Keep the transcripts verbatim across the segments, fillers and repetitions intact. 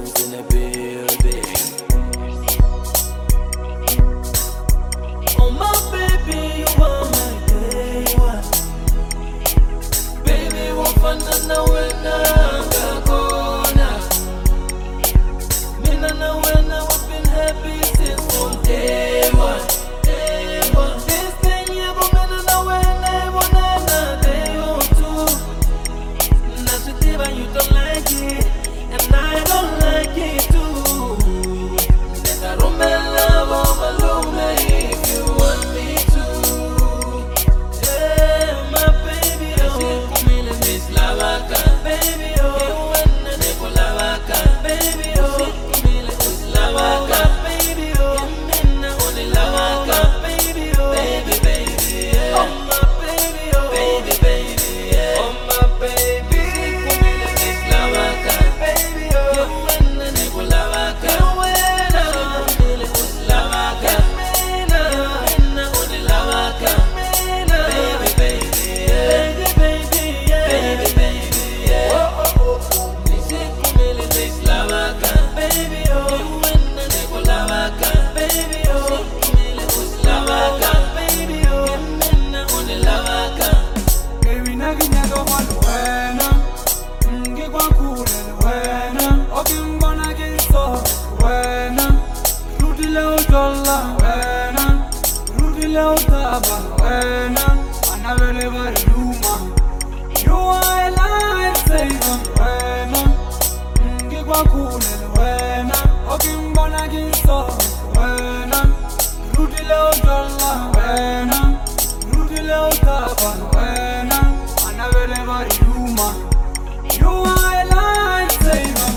Diamonds in the building. Oh my baby, you are my day one. Baby, wafanana wena ngakona. Mina na wena, we've been happy since from day one. Day one. This thing you go mina na wena, wanana day or two. Nashitiva, you don't like it, and I don't like it too. Nigga, rumela, womalume, if you want me to. Yeah, my baby, oh. Kumile miss lavaka, baby, oh. Iwana neko lavaka, baby, oh. Kumile miss lavaka, baby, oh. Mina oni lavaka, baby, oh. Baby, baby, yeah. Oh my baby, oh. Baby, baby, yeah. Oh my baby. Kumile miss lavaka, baby, oh. Iwana neko lavaka, iwana. Kumile miss lavaka, mina. Mina oni lavaka, mina. Baby, baby, yeah. Baby, baby, yeah. Baby, baby, yeah. Oh, oh, oh, oh. Nisi kumile miss lavaka, baby, oh. Iwana neko lavaka, baby, oh. Kumile miss lavaka, baby, oh. Mina oni lavaka. Baby, naginyaga wanu wena, ngikwa kule wena, okimbona kinso wena, rutile ujola wena, rutile utaba wena, anabele baruma. You are a lifesaver wena, ngikwa kule wena, okimbona kinso wena, rutile ujola wena, rutile utaba wena, anabele baruma. You are a lifesaver.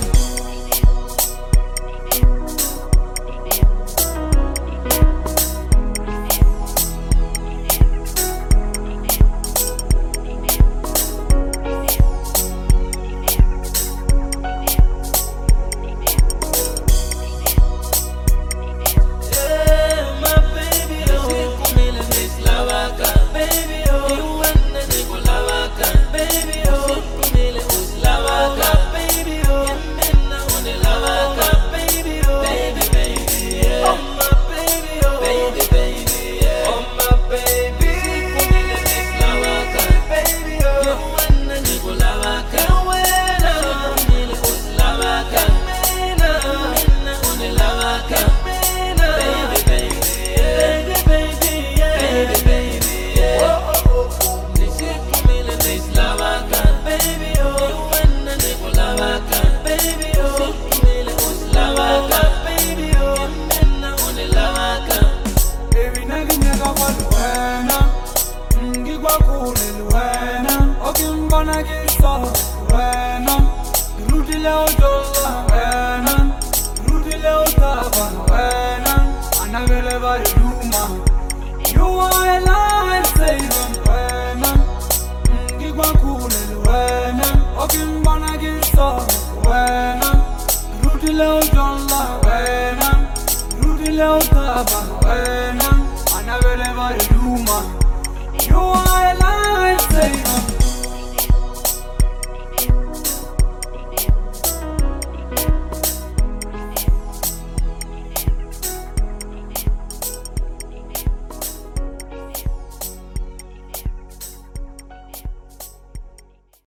Yeah, my baby, oh. Kumile miss lavaka, baby, oh. Iwana neko lavaka, baby, oh. Kumile miss lavaka, baby, oh. Mina oni lavaka, baby, oh. Baby, baby, yeah. Oh my baby, oh. Baby, baby, yeah. Oh my baby. Kumile miss lavaka, baby, oh. Iwana neko lavaka, iwana. Kumile miss lavaka, mina. Mina oni lavaka, mina. Baby, baby, yeah. Baby, baby, yeah. Baby, baby, yeah. Oh, oh, oh, oh. Nisi kumile miss lavaka, baby, oh. Iwana neko lavaka, baby, oh. Kumile miss lavaka, baby, oh. Mina oni lavaka. Baby, naginyaga wanu wena, ngikwa kule wena, okimbona kinso wena, rutile ujola wena, rutile utaba wena, anabele baruma. You are a lifesaver wena, ngikwa kule wena, okimbona kinso wena, rutile ujola wena, rutile utaba wena, anabele baruma. You are a lifesaver.